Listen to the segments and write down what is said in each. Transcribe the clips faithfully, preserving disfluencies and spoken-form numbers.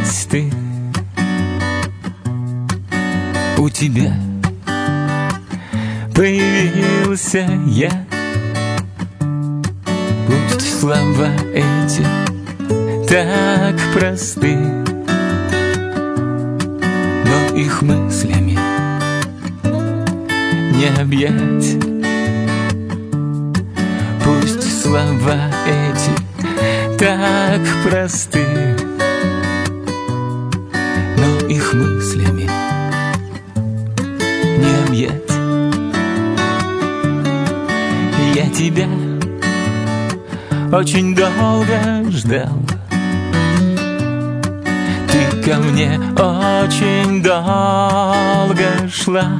Появилась ты, у тебя появился я. Пусть слова эти так просты, но их мыслями не объять. Пусть слова эти так просты, но их мыслями не объять. Я тебя очень долго ждал, ты ко мне очень долго шла,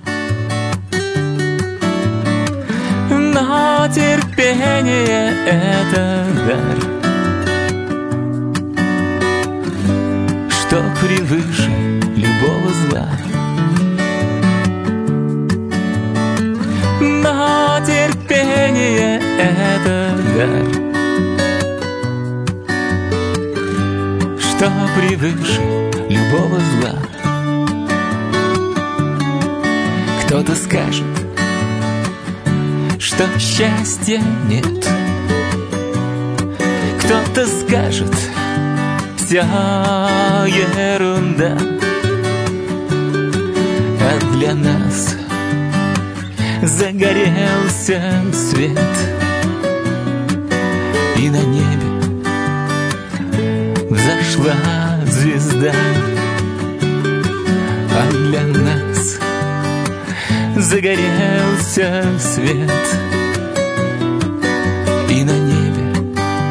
но терпение — это дар, что превыше любого зла. Но терпение — это дар, что превыше любого зла. Кто-то скажет, что счастья нет. Кто-то скажет, вся ерунда. А для нас загорелся свет, и на небе взошла звезда. А для нас загорелся свет, и на небе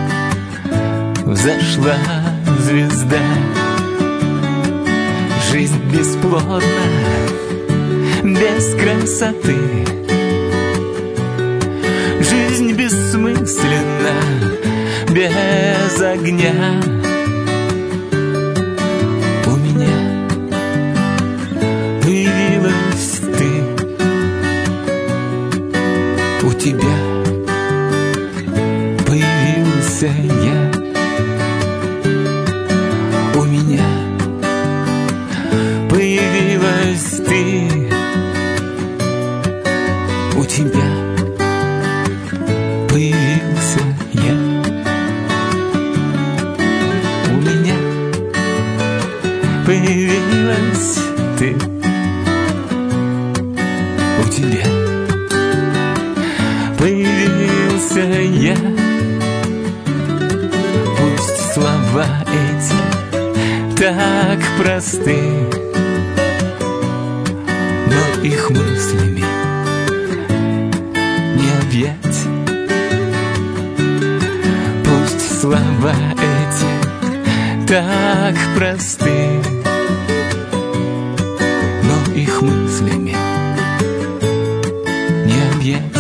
взошла звезда. Жизнь бесплодна, без красоты, жизнь бессмысленна, без огня. У меня появилась ты, у тебя появился я. У меня появилась ты, у тебя появился я. У меня появилась ты, у тебя появился я. Пусть слова эти так просты, но их мыслями не объять. Пусть слова эти так просты, но их мыслями не объять.